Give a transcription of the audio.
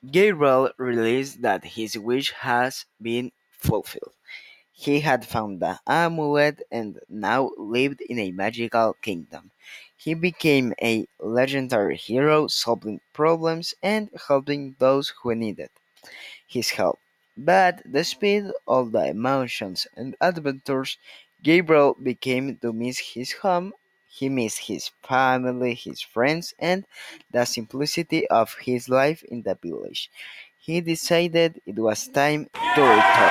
Gabriel realized that his wish has been fulfilled. He had found the amulet and now lived in a magical kingdom. He became a legendary hero, solving problems and helping those who needed his help. But despite all the emotions and adventures, Gabriel became to miss his home. He missed his family, his friends, and the simplicity of his life in the village. He decided it was time to return.